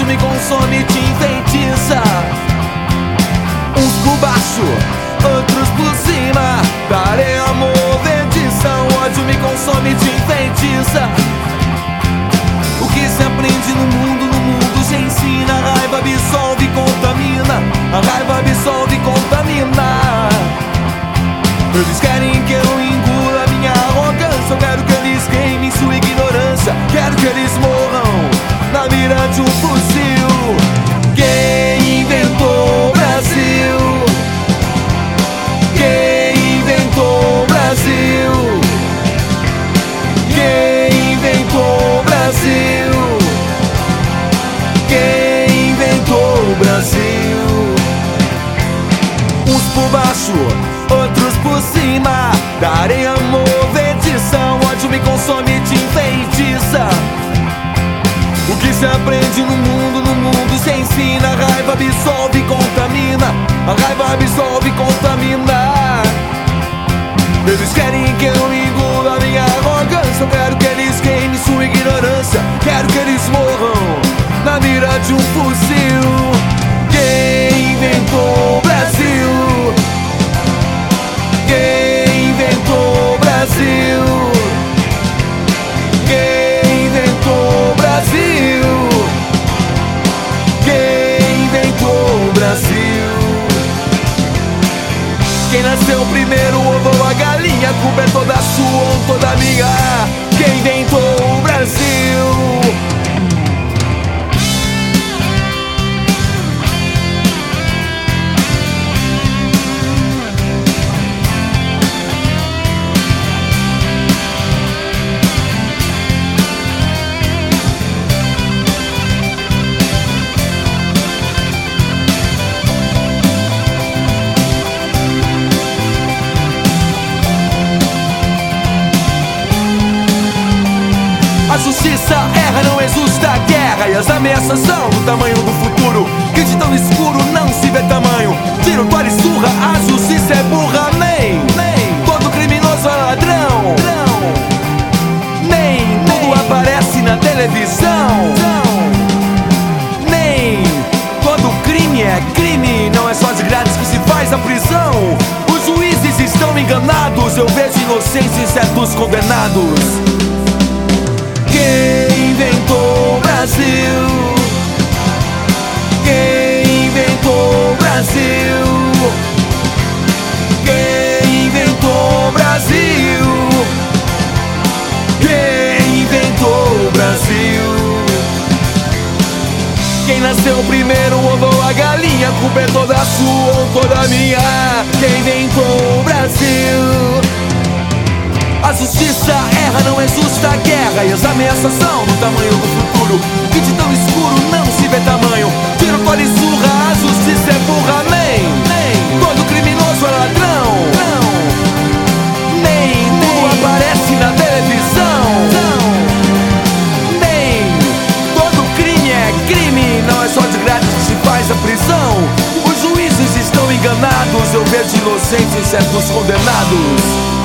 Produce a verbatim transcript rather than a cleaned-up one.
me consome, te enfeitiça. Uns por baixo, outros por cima, da areia movediça. O ódio me consome, te enfeitiça. O que se aprende no mundo, no mundo se ensina. A raiva absolve e contamina. A raiva absolve e contamina. Eles querem que eu engula minha arrogância. Eu quero que eles queimem sua ignorância. Quero que eles morram na mira de um fuzil. Quem inventou o Brasil? Quem inventou o Brasil? Quem inventou o Brasil? Quem inventou o Brasil? Uns por baixo, outros por cima, da areia movediça. O ódio me consome, te enfeitiça. O que se aprende no mundo, no mundo se ensina. A raiva absolve e contamina. A raiva absolve e contamina. Eles querem que eu engula minha arrogância. Eu quero que eles queimem sua ignorância. Quero que eles morram na mira de um fuzil. Quem inventou o Brasil? Quem inventou o Brasil? Quem inventou o Brasil? Quem inventou o Brasil? Quem nasceu primeiro, o ovo ou a galinha? A culpa é toda sua ou toda minha? Quem inventou o Brasil? A justiça erra, não é justa a guerra. E as ameaças são do tamanho do futuro, que de tão escuro não se vê tamanho. Tiro, tora e surra, a justiça é burra. Nem, nem todo criminoso é ladrão. Nem tudo aparece na televisão. Nem todo crime é crime. Não é só de grátis que se faz a prisão. Os juízes estão enganados. Eu vejo inocentes em certos condenados. Quem inventou o Brasil? Quem inventou o Brasil? Quem inventou o Brasil? Quem inventou o Brasil? Quem nasceu primeiro, o ovo ou a galinha? A culpa é toda sua ou toda minha? Quem inventou o Brasil? A justiça erra, não é justa a guerra. E as ameaças são do tamanho do futuro, que de tão escuro não se vê tamanho. Tiro, tora e surra, a justiça é burra. Nem, nem todo criminoso é ladrão. Nem tudo aparece na televisão. Nem todo crime é crime. Não é só de grátis que se faz a prisão. Os juízes estão enganados. Eu vejo inocentes em certos condenados.